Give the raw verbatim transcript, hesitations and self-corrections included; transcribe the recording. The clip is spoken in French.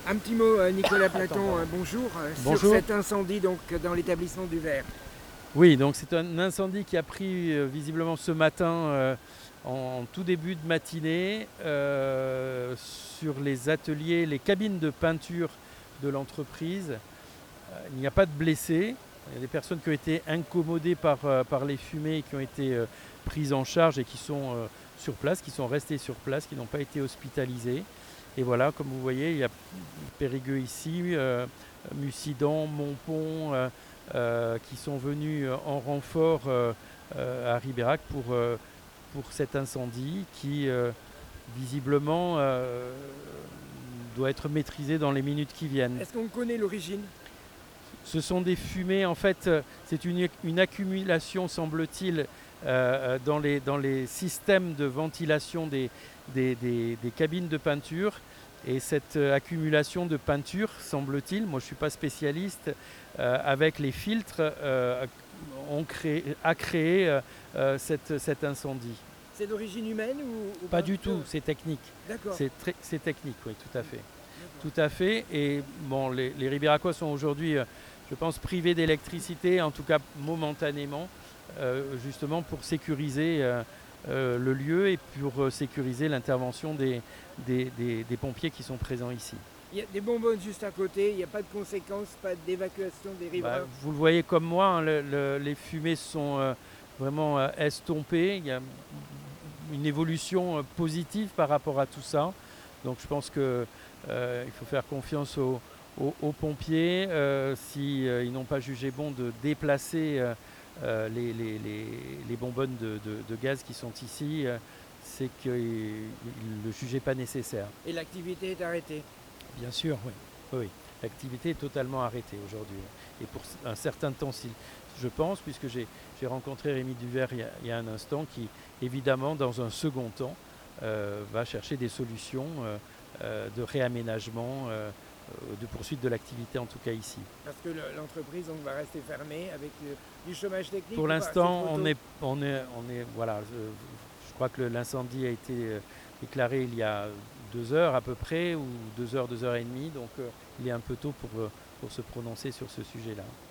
Un petit mot, euh, Nicolas Platon, Attends, euh, bonjour, euh, Bonjour. sur cet incendie donc, dans l'établissement du Ver. Oui, donc c'est un incendie qui a pris euh, visiblement ce matin euh, en, en tout début de matinée euh, sur les ateliers, les cabines de peinture de l'entreprise. Euh, il n'y a pas de blessés. Il y a des personnes qui ont été incommodées par, euh, par les fumées et qui ont été euh, prises en charge et qui sont euh, sur place, qui sont restées sur place, qui n'ont pas été hospitalisées. Et voilà, comme vous voyez, il y a Périgueux ici, euh, Mussidan, Montpont, euh, euh, qui sont venus en renfort euh, euh, à Ribérac pour, euh, pour cet incendie qui, euh, visiblement, euh, doit être maîtrisé dans les minutes qui viennent. Est-ce qu'on connaît l'origine? Ce sont des fumées, en fait, euh, c'est une, une accumulation, semble-t-il, euh, dans, les, dans les systèmes de ventilation des, des, des, des cabines de peinture. Et cette euh, accumulation de peinture, semble-t-il, moi je ne suis pas spécialiste, euh, avec les filtres, euh, ont créé, a créé euh, euh, cette, cet incendie. C'est d'origine humaine ou, ou Pas du tout, c'est technique. D'accord. C'est, très, c'est technique, oui, tout à fait. Tout à fait. Et bon, les, les Ribéracois sont aujourd'hui, euh, je pense, privés d'électricité, en tout cas momentanément, euh, justement pour sécuriser euh, euh, le lieu et pour euh, sécuriser l'intervention des, des, des, des pompiers qui sont présents ici. Il y a des bonbonnes juste à côté, il n'y a pas de conséquences, pas d'évacuation des Bah, riverains. vous le voyez comme moi, hein, le, le, les fumées sont euh, vraiment euh, estompées. Il y a une évolution euh, positive par rapport à tout ça. Donc je pense qu'il euh, faut faire confiance aux, aux, aux pompiers. Euh, si euh, ils n'ont pas jugé bon de déplacer euh, euh, les, les, les, les bonbonnes de, de, de gaz qui sont ici, euh, c'est qu'ils ne le jugeaient pas nécessaire. Et l'activité est arrêtée. Bien sûr, oui. Oui, oui. L'activité est totalement arrêtée aujourd'hui. Et pour un certain temps, si, je pense, puisque j'ai, j'ai rencontré Rémi Duvert il y, a, il y a un instant, qui, évidemment, dans un second temps, euh, va chercher des solutions euh, euh, de réaménagement, euh, de poursuite de l'activité, en tout cas ici. Parce que le- l'entreprise donc, va rester fermée avec euh, du chômage technique. Pour on voit l'instant, cette photo. on est, on est, on est, voilà, je, je crois que l'incendie a été euh, déclaré il y a deux heures à peu près, ou deux heures, deux heures et demie, donc euh, il est un peu tôt pour, euh, pour se prononcer sur ce sujet-là.